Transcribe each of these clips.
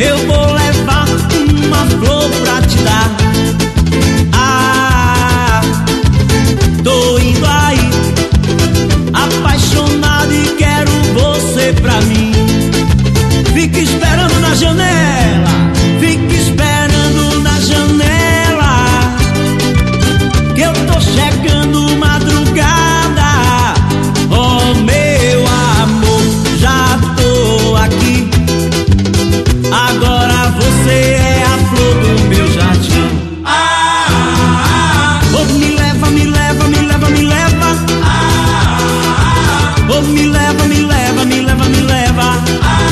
eu vou levar uma flor pra te dar. Ah, tô indo aí, apaixonado e quero você pra mim. Fique esperando na janela, fique esperando na janela, que eu tô chegando madrugada. Oh meu amor, já tô aqui, agora você é a flor do meu jardim. Oh, me leva, me leva, me leva, me leva. Oh, me leva, me leva, me leva, me leva.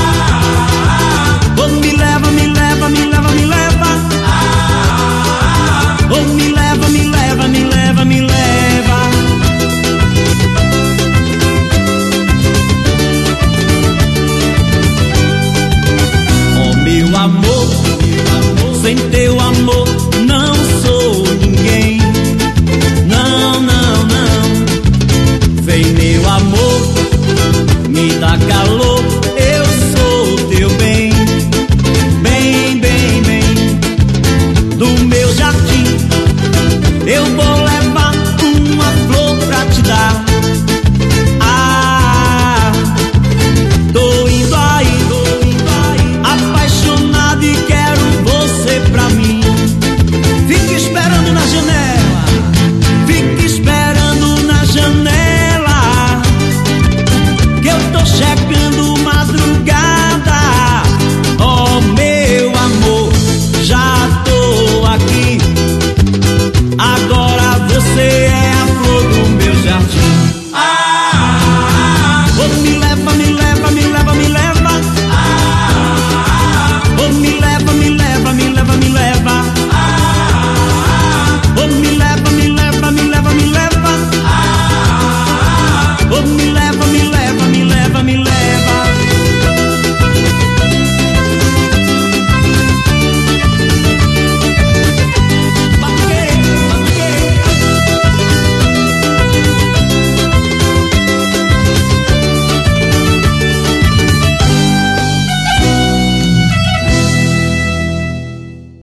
Oh, me leva, me leva, me leva, me leva. Oh, me leva, me leva, me leva, me leva. Oh, meu amor, sem ter